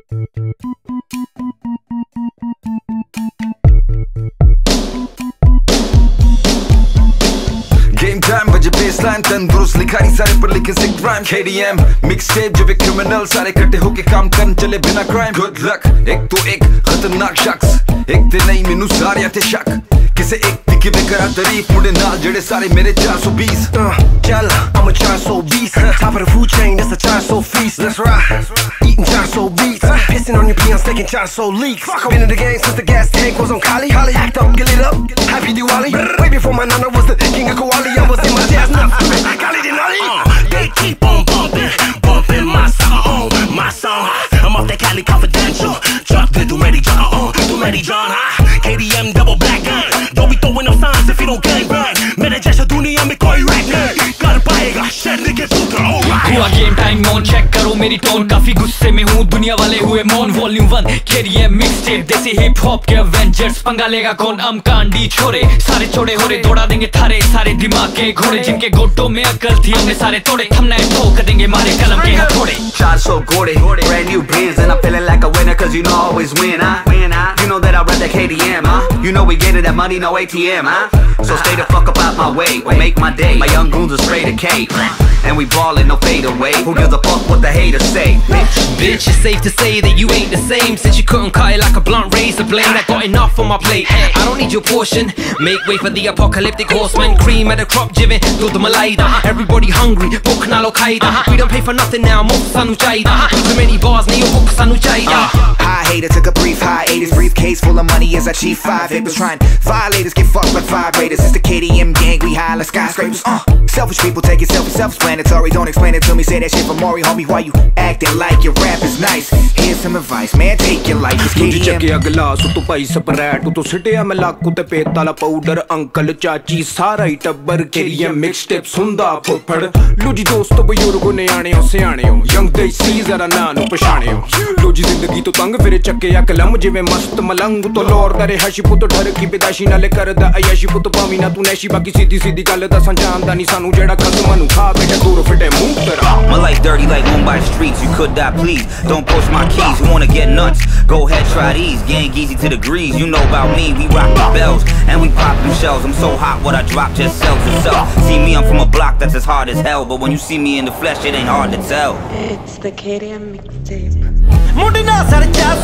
Game time बजे baseline तंदुरुस्त लिखाई सारे पर लिखे sick rhyme KDM mixtape जब एक criminal सारे इकट्ठे होके काम करन चले बिना crime good luck एक तो एक खतरनाक शख्स एक ते नहीं मैनू सारे थे शक किसे एक दिखे बेकरा तारीफ मुंडे नाल जेड़े सारे मेरे 420 Yalla, I'm a Chonso beast. Top of the food chain, that's a Chonso feast. Let's ride. Eating Chonso beats. Pissing on your peons, taking Chonso leaks. Been in the game since the gas tank was on Kali. Act up, get lit up. Happy Diwali. Way before my nana was the king of Kowali. I was in my jazz nuts. Kali Denali. They keep on bumping my song, my song. I'm off that Cali Confidential. Drop the Dumetti John, Dumetti John. KDM double black gun. Don't be throwing up signs if you don't gang bang. मैंने जैसा दुनिया में कोई rack नहीं कर पाएगा शहर के पुत्र हुआ गेम टाइम ऑन चेक करो मेरी टोन काफी गुस्से में हूँ दुनिया वाले हुए मौन volume 1 KDM mixtape desi hip hop के एवेंजर्स पंगा लेगा कौन हम कांडी छोरे सारे छोड़े हो रहे दौड़ा देंगे थारे सारे दिमाग के घोड़े जिनके गोटों में अकल थी हमने सारे तोड़े थमना ठोक देंगे मारे कलम के हथौड़े Shot so gory, brand new biz and I'm feeling like a winner cause you know I always win, You know that I rep that KDM, You know we getting that money, no ATM, So stay the fuck up out my way, or make my day. My young goons are straight to K, and we ballin', no fade away. Who gives a fuck what the haters say, Bitch, it's safe to say that you ain't the same since you couldn't cut it like a blunt razor blade. I got enough on my plate, I don't need your portion. Make way for the apocalyptic horseman. Cream at the crop jibbing, do the malaida. Everybody hungry, book na Al-Qaeda. We don't pay for nothing now, more sanu chaida. Too many bars, need book sanu chaida. High hater took a brief hiatus. Briefcase full of money as I chief 5 hitters. Trying violators get fucked like vibrators. It's the KDM gang, we high like skyscrapers. Selfish people take it self-explanatory. Don't explain it to me, say that shit for Maury, homie. Why you acting like your rap is nice? Here's some advice, man, take your life. It's KDM. गिलास तो पाई Sprite तो सिटिया में लाकू ते पेताला powder uncle चाची सारा ही टब्बर KDM mixtape सुनदा फुफड़ लो जी दोस्तों बुजुर्गों ने आने हो सियाने हो यंग देसी जरा नानू पछाने हो लो जी जिंदगी तो तंग फिरे चक्के या कलम जिवे मस्त मलंग तो लौर दरे हशी पुत डर की बेदाशी नाले करदा अयशी पुत पावी ना तू नैशी बाकी सीधी सीधी गल दा संजानदा नी सानू जेड़ा खत्म मनु खा बेटा दूर फिटे मुंह तेरा My life dirty like Mumbai streets. You could die, please. Don't push my keys. You wanna get nuts? Go ahead, try these. Gang easy to the grease. You know about me. We rock the bells and we pop them shells. I'm so hot, what I drop just sells itself. See me, I'm from a block that's as hard as hell. But when you see me in the flesh, it ain't hard to tell. It's the KDM mixtape. मुंडे ना sir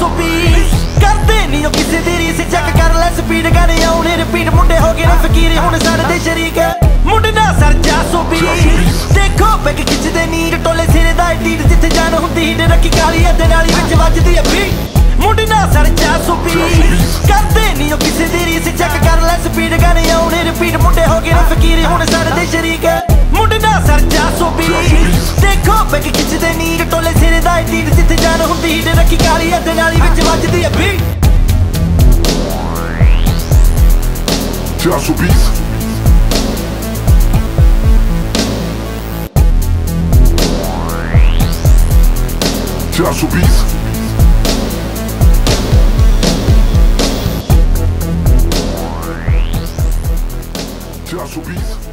420 करते नहीं हो किसी देरी से check कर ले speed गाने आउने रिपीट मुंडे हो गए फकीर हुन सारे दे शरीक मुंडे ना सर 420 देखो बैग खिचदे नी टोले सिरे दा डीड जिथे जान हुंदी हिड रखी काली अदे नाली विच वजदी अभी मुंडे ना सर 420 करते नहीं हो किसी देरी से चेक कर ले स्पीड गाने आउने रिपीट मुंडे हो गए फकीर हुन सारे दे शरीक मुंडे ना सर 420 देखो बैग खिचदे नी टोले सिरे दा डीड जिथे जान हुंदी हिड रखी काली अदे नाली विच वजदी अभी Chonso Beats. Chonso Beats. Chonso Beats.